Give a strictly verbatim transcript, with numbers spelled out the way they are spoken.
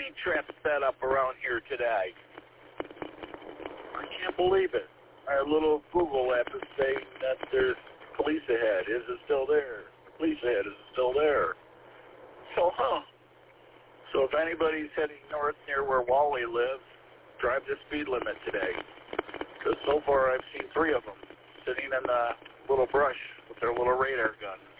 speed trap set up around here today. I can't believe it. Our little Google app is saying that there's police ahead. Is it still there? Police ahead. Is it still there? So, huh. So if anybody's heading north near where Wally lives, drive the speed limit today. Because so far I've seen three of them sitting in the little brush with their little radar gun.